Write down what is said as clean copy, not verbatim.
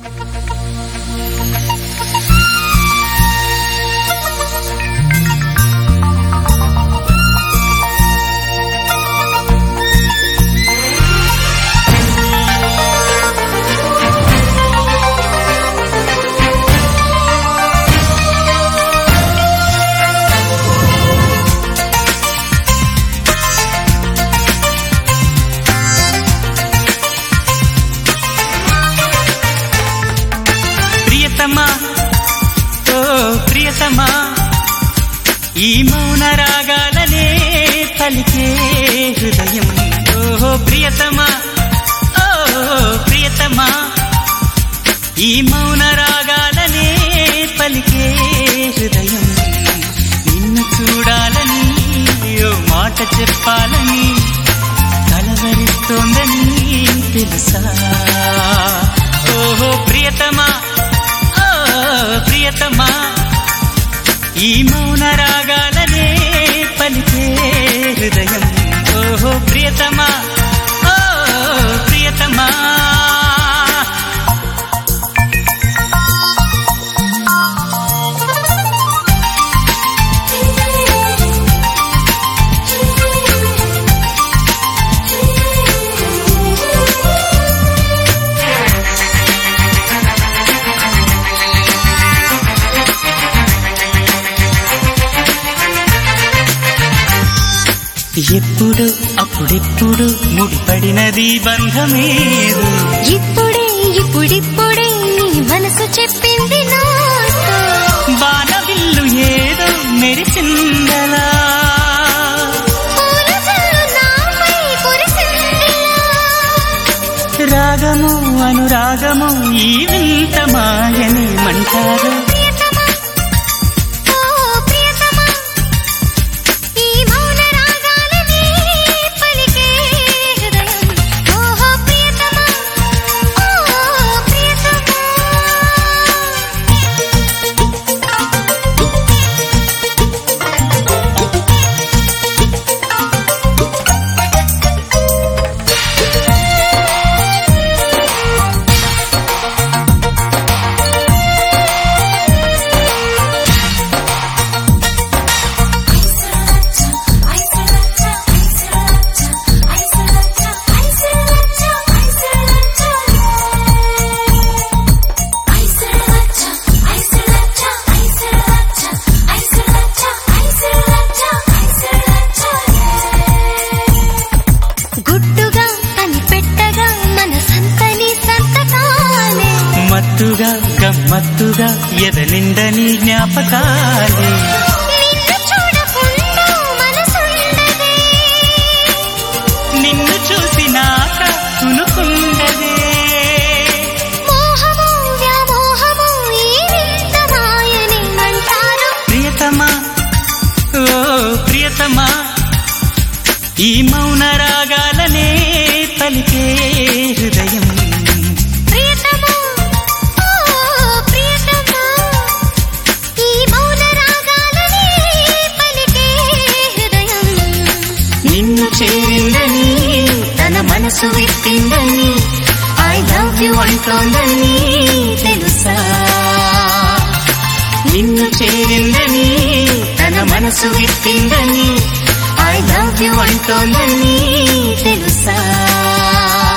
ప్రియతమా ఈ మౌన రాగాలనే పలికే హృదయం ఓ ప్రియతమా ఓ ప్రియతమా ఈ మౌన రాగాలనే పలికే హృదయం నిన్ను చూడాలని ఓ మాట చెప్పాలని కలవరిస్తోందని తెలుసా ఓహో ప్రియతమా ప్రియతమా ఈ మౌన రాగాలనే పలికే హృదయం ఓహో ప్రియతమా ఓ ప్రియతమా ఎప్పుడు అప్పుడెప్పుడు ముడిపడినది బంధమేదు ఇప్పుడిప్పుడే నీ మనసు చెప్పింది నాతో బాణవిల్లు ఏదో మెరిసిందలా రాగము అనురాగము ఈ వింత మాయనేమంటారు మత్తుగా గమ్మత్తుగా ఎదనిందని జ్ఞాపకాలే నిన్ను చూసినాక తునుకుండదే ప్రియతమా ఓ ప్రియతమా ఈ మౌన రాగాలనే పలికే హృదయం నిన్ను చేరిందని తన మనసు విప్పిందని ఐ లవ్ యు అంటోందని తెలుసా నిన్ను చేరిందని తన మనసు విప్పిందని ఐ లవ్ యు అంటోందని తెలుసా